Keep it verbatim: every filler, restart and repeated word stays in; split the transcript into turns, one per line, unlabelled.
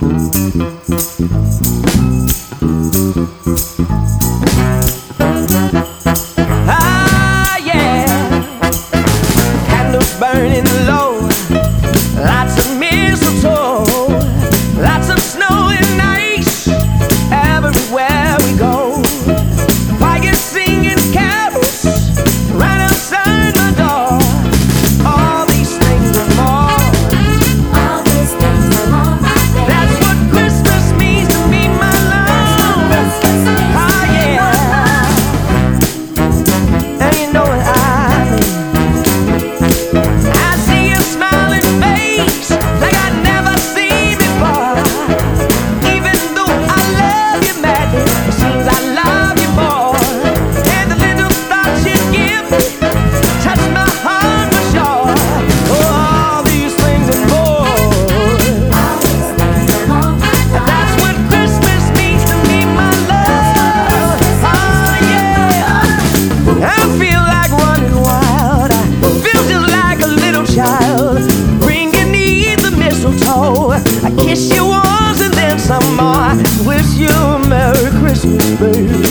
Ah, yeah. Candles burning low, lots of mistletoe, lots of snow and ice everywhere we go. Choir singing carols right outside my door. All these things and more.
All these things and more, my baby.
That's what Christmas means to me, my love. Ah, yeah. And you know what I mean. I see a smiling face like I'd never seen before. Even though I love you madly, it seems I love you more. And the little thoughts you give me touch my heart for sure. Oh, all these things and more.
All these things and more, my
And that's what Christmas means to me, my love. Oh, yeah. I feel like running wild. I feel just like a little child. Bringing me the mistletoe. I kiss you once and then some more. Wish you a Merry Christmas, baby.